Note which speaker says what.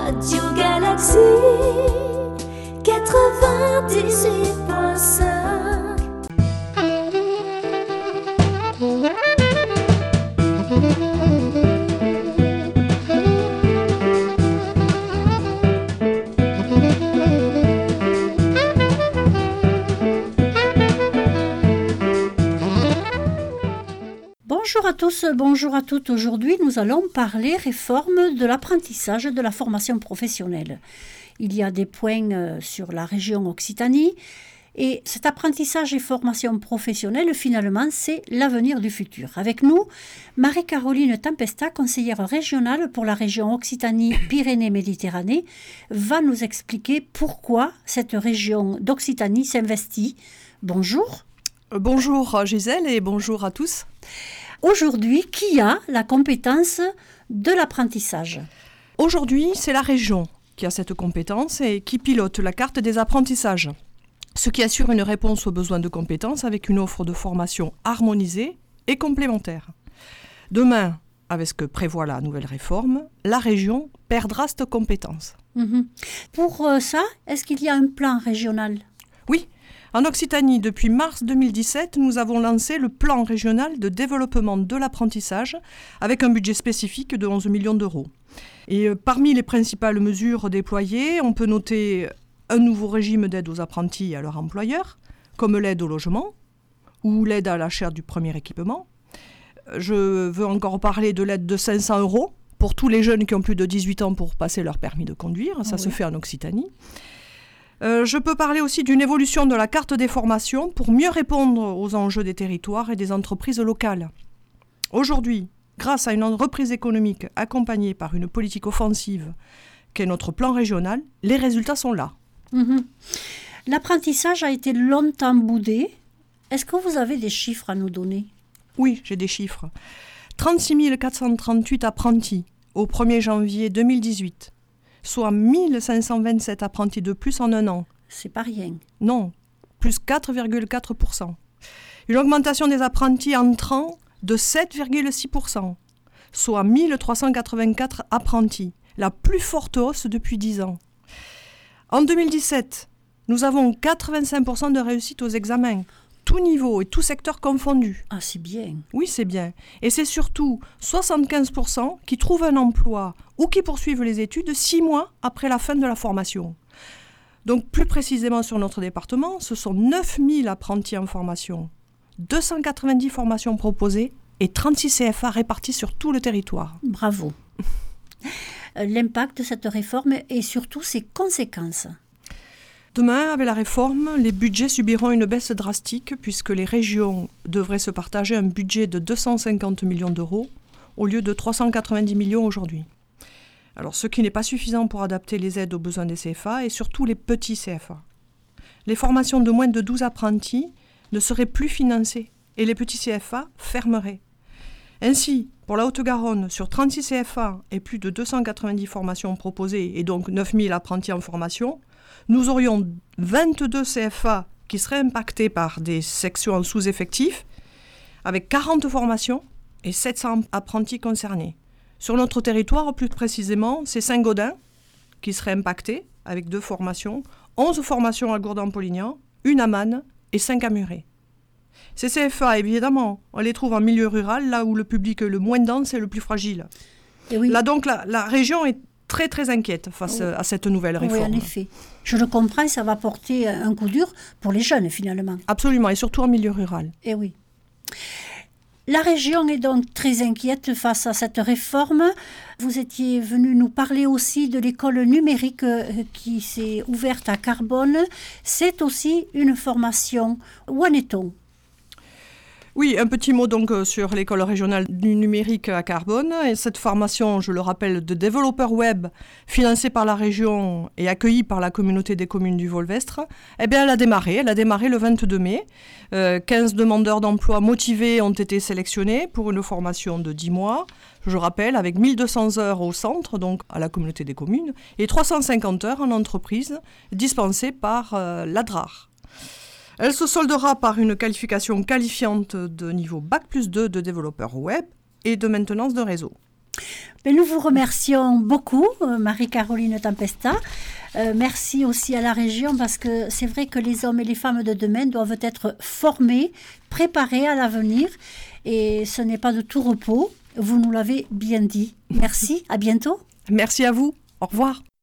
Speaker 1: Radio Galaxie 98.5.
Speaker 2: Bonjour à tous, bonjour à toutes. Aujourd'hui, nous allons parler réforme de l'apprentissage de la formation professionnelle. Il y a des points sur la région Occitanie et cet apprentissage et formation professionnelle, finalement, c'est l'avenir du futur. Avec nous, Marie-Caroline Tempesta, conseillère régionale pour la région Occitanie-Pyrénées-Méditerranée, va nous expliquer pourquoi cette région d'Occitanie s'investit. Bonjour.
Speaker 3: Bonjour Gisèle et bonjour à tous.
Speaker 2: Aujourd'hui, qui a la compétence de l'apprentissage ?
Speaker 3: Aujourd'hui, c'est la région qui a cette compétence et qui pilote la carte des apprentissages, ce qui assure une réponse aux besoins de compétences avec une offre de formation harmonisée et complémentaire. Demain, avec ce que prévoit la nouvelle réforme, la région perdra cette compétence.
Speaker 2: Pour ça, est-ce qu'il y a un plan régional ?
Speaker 3: Oui. En Occitanie, depuis mars 2017, nous avons lancé le plan régional de développement de l'apprentissage avec un budget spécifique de 11 millions d'euros. Et parmi les principales mesures déployées, on peut noter un nouveau régime d'aide aux apprentis et à leur employeur, comme l'aide au logement ou l'aide à l'achat du premier équipement. Je veux encore parler de l'aide de 500 € pour tous les jeunes qui ont plus de 18 ans pour passer leur permis de conduire. Ça se fait en Occitanie. Je peux parler aussi d'une évolution de la carte des formations pour mieux répondre aux enjeux des territoires et des entreprises locales. Aujourd'hui, grâce à une reprise économique accompagnée par une politique offensive qu'est notre plan régional, les résultats sont là.
Speaker 2: L'apprentissage a été longtemps boudé. Est-ce que vous avez des chiffres à nous donner ?
Speaker 3: Oui, j'ai des chiffres. 36 438 apprentis au 1er janvier 2018. Soit 1527 apprentis de plus en un an.
Speaker 2: C'est pas rien.
Speaker 3: Non, plus 4,4%. Une augmentation des apprentis entrants de 7,6%, soit 1384 apprentis, la plus forte hausse depuis 10 ans. En 2017, nous avons 85% de réussite aux examens, tout niveau et tout secteur confondu.
Speaker 2: Ah, c'est bien.
Speaker 3: Oui, c'est bien. Et c'est surtout 75% qui trouvent un emploi ou qui poursuivent les études 6 mois après la fin de la formation. Donc, plus précisément sur notre département, ce sont 9000 apprentis en formation, 290 formations proposées et 36 CFA répartis sur tout le territoire.
Speaker 2: Bravo. L'impact de cette réforme et surtout ses conséquences.
Speaker 3: Demain, avec la réforme, les budgets subiront une baisse drastique puisque les régions devraient se partager un budget de 250 millions d'euros au lieu de 390 millions aujourd'hui. Alors, ce qui n'est pas suffisant pour adapter les aides aux besoins des CFA et surtout les petits CFA. Les formations de moins de 12 apprentis ne seraient plus financées et les petits CFA fermeraient. Ainsi, pour la Haute-Garonne, sur 36 CFA et plus de 290 formations proposées et donc 9000 apprentis en formation, nous aurions 22 CFA qui seraient impactés par des sections en sous-effectifs, avec 40 formations et 700 apprentis concernés. Sur notre territoire, plus précisément, c'est Saint-Gaudens qui serait impacté, avec 2 formations, 11 formations à Gourdon-Polignan, 1 à Mannes et 5 à Muret. Ces CFA, évidemment, on les trouve en milieu rural, là où le public est le moins dense et le plus fragile. Et oui. Là donc, la région est très très inquiète face à cette nouvelle réforme.
Speaker 2: Oui, en effet. Je le comprends, ça va porter un coup dur pour les jeunes finalement.
Speaker 3: Absolument, et surtout en milieu rural.
Speaker 2: Et oui. La région est donc très inquiète face à cette réforme. Vous étiez venu nous parler aussi de l'école numérique qui s'est ouverte à Carbone. C'est aussi une formation. Où en est-on ?
Speaker 3: Oui, un petit mot donc sur l'école régionale du numérique à Carbone. Et cette formation, je le rappelle, de développeur web, financée par la région et accueillie par la communauté des communes du Volvestre, eh bien, elle a démarré le 22 mai. 15 demandeurs d'emploi motivés ont été sélectionnés pour une formation de 10 mois. Je rappelle, avec 1200 heures au centre, donc à la communauté des communes, et 350 heures en entreprise, dispensées par l'ADRAR. Elle se soldera par une qualification qualifiante de niveau Bac+2 de développeur web et de maintenance de réseau.
Speaker 2: Mais nous vous remercions beaucoup, Marie-Caroline Tempesta. Merci aussi à la région parce que c'est vrai que les hommes et les femmes de demain doivent être formés, préparés à l'avenir et ce n'est pas de tout repos. Vous nous l'avez bien dit. Merci, à bientôt.
Speaker 3: Merci à vous. Au revoir.